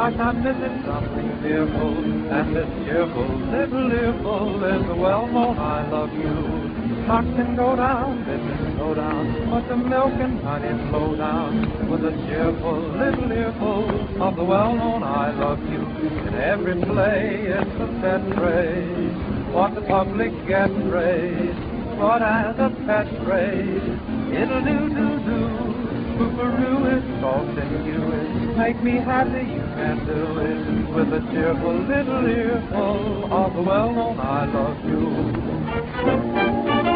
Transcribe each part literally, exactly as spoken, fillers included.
Gosh, I'm missing something fearful, and this cheerful little earful is the well-known I love you. Stocks can go down, business go down, but the milk and honey flow down with a cheerful little earful of the well-known I love you. In every play it's a set phrase, what the public gets praised, but as a pet phrase, it'll do, do, do. Boo-baroo is soft and you is, make me happy, you can do it, with a cheerful little earful of the well-known I love you.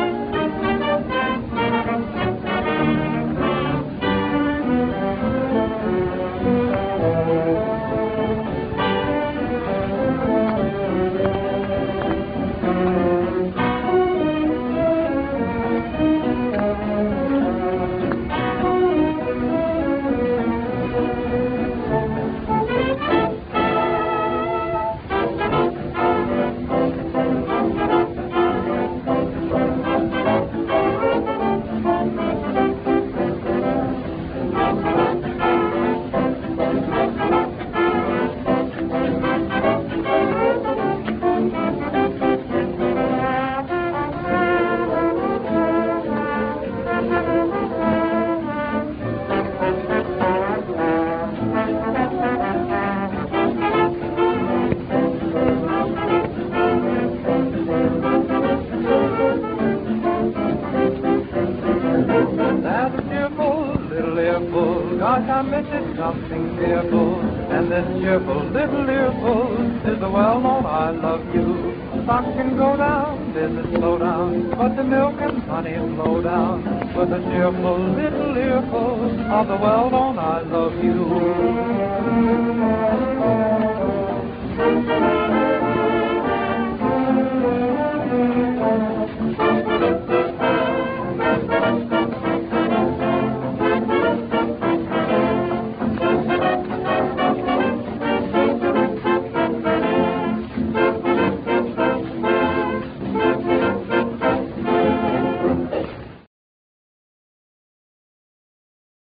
Gosh, I'm missing something fearful, and this cheerful little earful is the well-known I love you. Stocks can go down, business slow down, but the milk and honey flow down with a cheerful little earful of the well-known I love you.